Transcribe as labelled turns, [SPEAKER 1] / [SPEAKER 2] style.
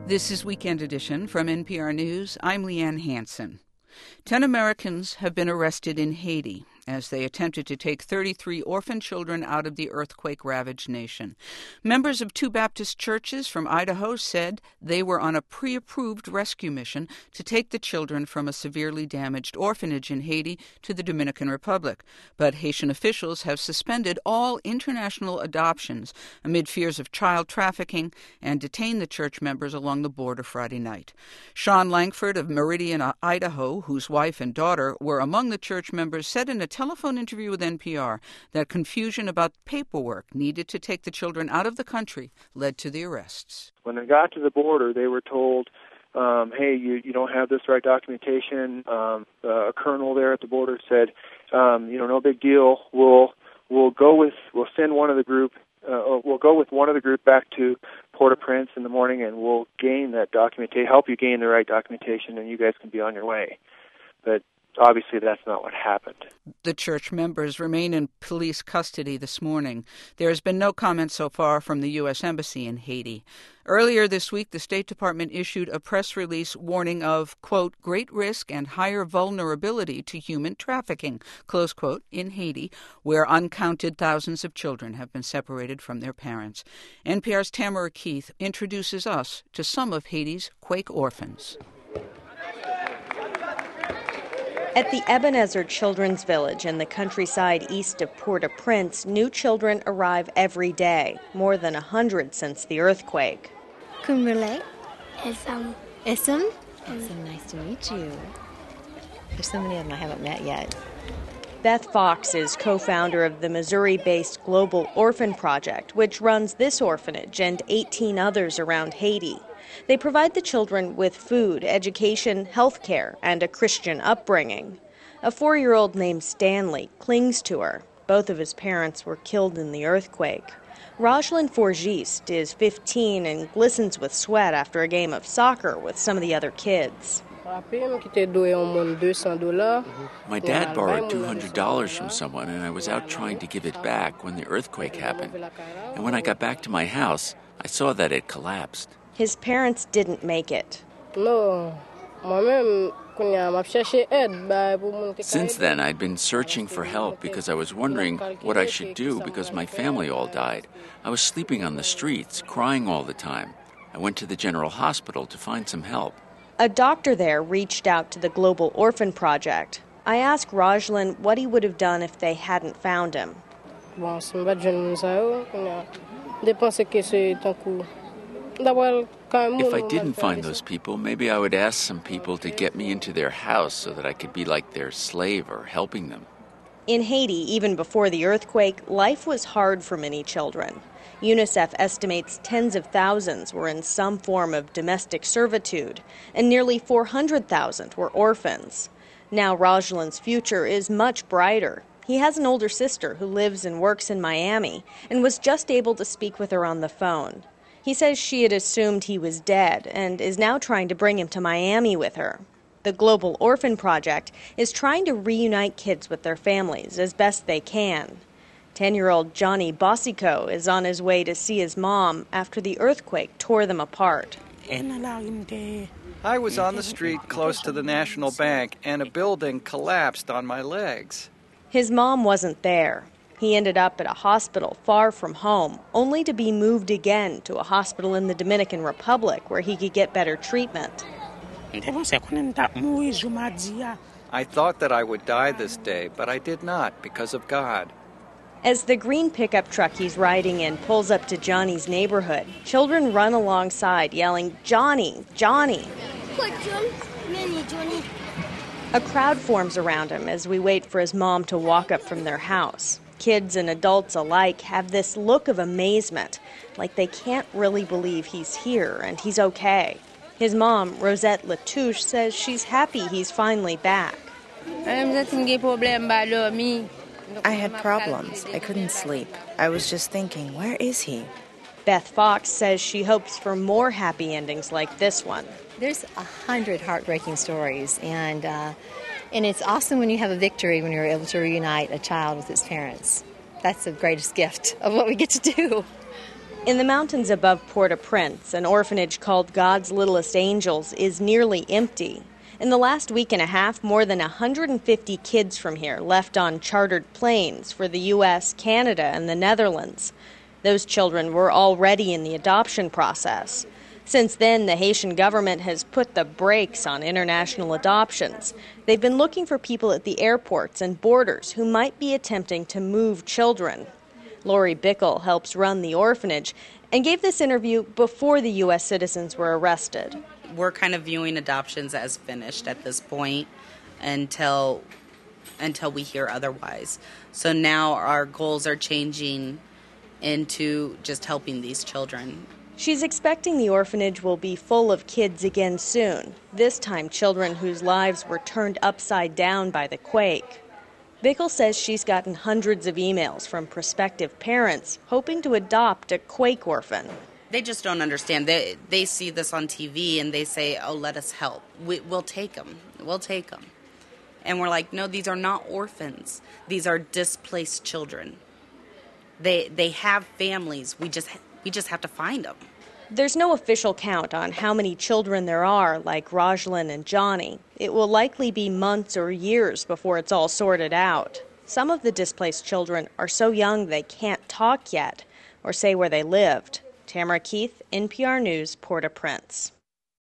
[SPEAKER 1] This is Weekend Edition from NPR News. I'm Leanne Hansen. 10 Americans have been arrested in Haiti as they attempted to take 33 orphan children out of the earthquake-ravaged nation. Members of two Baptist churches from Idaho said they were on a pre-approved rescue mission to take the children from a severely damaged orphanage in Haiti to the Dominican Republic. But Haitian officials have suspended all international adoptions amid fears of child trafficking and detained the church members along the border Friday night. Sean Langford of Meridian, Idaho, whose wife and daughter were among the church members, said in a telephone interview with NPR that confusion about paperwork needed to take the children out of the country led to the arrests.
[SPEAKER 2] When they got to the border, they were told, hey, you don't have this right documentation. A colonel there at the border said, no big deal. We'll send one of the group. We'll go with one of the group back to Port-au-Prince in the morning, and we'll gain that documentation, help you gain the right documentation, and you guys can be on your way. But obviously, that's not what happened.
[SPEAKER 1] The church members remain in police custody this morning. There has been no comment so far from the U.S. Embassy in Haiti. Earlier this week, the State Department issued a press release warning of, quote, great risk and higher vulnerability to human trafficking, close quote, in Haiti, where uncounted thousands of children have been separated from their parents. NPR's Tamara Keith introduces us to some of Haiti's quake orphans.
[SPEAKER 3] At the Ebenezer Children's Village in the countryside east of Port-au-Prince, new children arrive every day, more than 100 since the earthquake.
[SPEAKER 4] Kumrele.
[SPEAKER 5] Ism? Nice to meet you. There's so many of them I haven't met yet.
[SPEAKER 3] Beth Fox is co-founder of the Missouri-based Global Orphan Project, which runs this orphanage and 18 others around Haiti. They provide the children with food, education, health care, and a Christian upbringing. A 4-year-old named Stanley clings to her. Both of his parents were killed in the earthquake. Rajlan Forgiste is 15 and glistens with sweat after a game of soccer with some of the other kids.
[SPEAKER 6] My dad borrowed $200 from someone, and I was out trying to give it back when the earthquake happened. And when I got back to my house, I saw that it collapsed.
[SPEAKER 3] His parents didn't make it.
[SPEAKER 6] Since then, I'd been searching for help because I was wondering what I should do because my family all died. I was sleeping on the streets, crying all the time. I went to the General Hospital to find some help.
[SPEAKER 3] A doctor there reached out to the Global Orphan Project. I asked Rajlan what he would have done if they hadn't found him.
[SPEAKER 6] If I didn't find those people, maybe I would ask some people to get me into their house so that I could be like their slave or helping them.
[SPEAKER 3] In Haiti, even before the earthquake, life was hard for many children. UNICEF estimates tens of thousands were in some form of domestic servitude, and nearly 400,000 were orphans. Now Rajlan's future is much brighter. He has an older sister who lives and works in Miami and was just able to speak with her on the phone. He says she had assumed he was dead and is now trying to bring him to Miami with her. The Global Orphan Project is trying to reunite kids with their families as best they can. 10-year-old Johnny Bossico is on his way to see his mom after the earthquake tore them apart.
[SPEAKER 7] I was on the street close to the National Bank and a building collapsed on my legs.
[SPEAKER 3] His mom wasn't there. He ended up at a hospital far from home, only to be moved again to a hospital in the Dominican Republic where he could get better treatment.
[SPEAKER 7] I thought that I would die this day, but I did not because of God.
[SPEAKER 3] As the green pickup truck he's riding in pulls up to Johnny's neighborhood, children run alongside yelling, "Johnny, Johnny!" A crowd forms around him as we wait for his mom to walk up from their house. Kids and adults alike have this look of amazement, like they can't really believe he's here and he's okay. His mom, Rosette Latouche, says she's happy he's finally back.
[SPEAKER 5] I had problems. I couldn't sleep. I was just thinking, where is he?
[SPEAKER 3] Beth Fox says she hopes for more happy endings like this one.
[SPEAKER 5] There's 100 heartbreaking stories, and it's awesome when you have a victory, when you're able to reunite a child with its parents. That's the greatest gift of what we get to do.
[SPEAKER 3] In the mountains above Port-au-Prince, an orphanage called God's Littlest Angels is nearly empty. In the last week and a half, more than 150 kids from here left on chartered planes for the U.S., Canada, and the Netherlands. Those children were already in the adoption process. Since then, the Haitian government has put the brakes on international adoptions. They've been looking for people at the airports and borders who might be attempting to move children. Lori Bickle helps run the orphanage and gave this interview before the U.S. citizens were arrested.
[SPEAKER 4] We're kind of viewing adoptions as finished at this point until we hear otherwise. So now our goals are changing into just helping these children.
[SPEAKER 3] She's expecting the orphanage will be full of kids again soon, this time children whose lives were turned upside down by the quake. Bickle says she's gotten hundreds of emails from prospective parents hoping to adopt a quake orphan.
[SPEAKER 4] They just don't understand. They see this on TV and they say, oh, let us help. We'll take them. We'll take them. And we're like, no, these are not orphans. These are displaced children. They have families. We just have to find them.
[SPEAKER 3] There's no official count on how many children there are like Rajlin and Johnny. It will likely be months or years before it's all sorted out. Some of the displaced children are so young they can't talk yet or say where they lived. Tamara Keith, NPR News, Port-au-Prince.